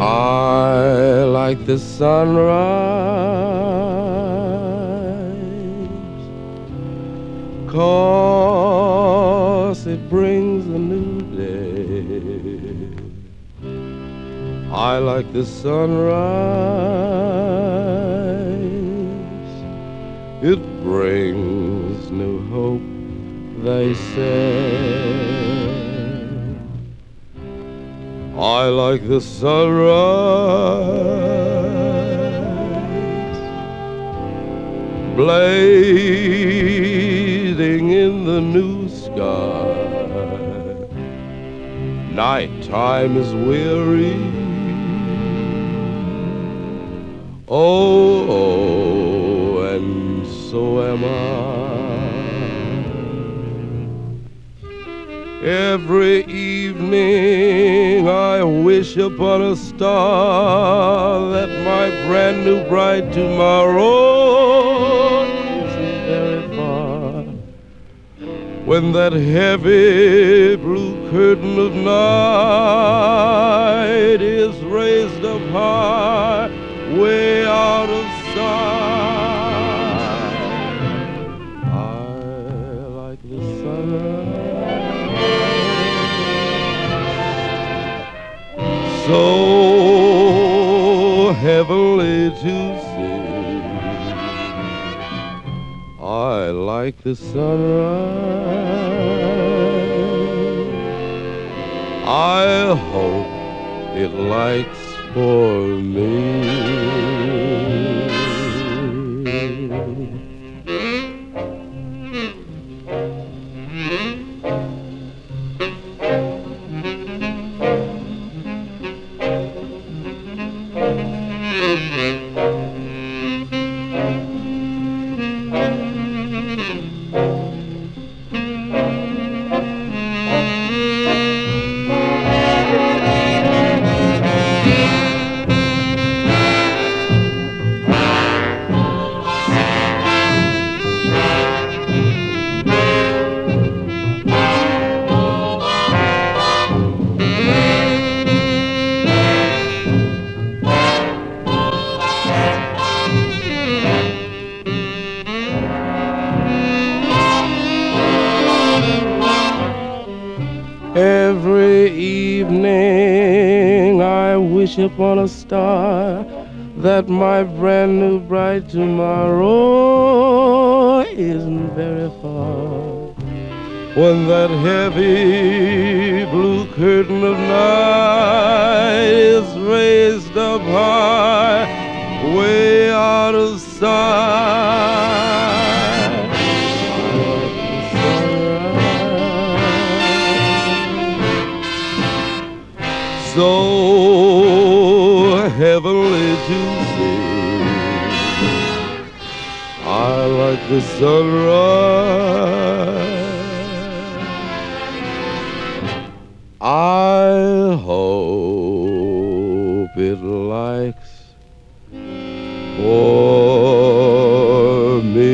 I like the sunrise 'cause it brings a new day. I like the sunrise. It brings new hope, they say. I like the sunrise, blazing in the new sky. Nighttime is weary. Oh, and so am I. Every evening I wish upon a star that my brand new bright tomorrow isn't very far. When that heavy blue curtain of night is raised up high, way out of sight, I like the sunrise, so heavenly to see. I like the sunrise. I hope it likes for me. Every evening I wish upon a star that my brand new bright tomorrow isn't very far. When that heavy blue curtain of night is raised up high, way out of sight, so heavenly to see. I like the sunrise. I hope it likes for me.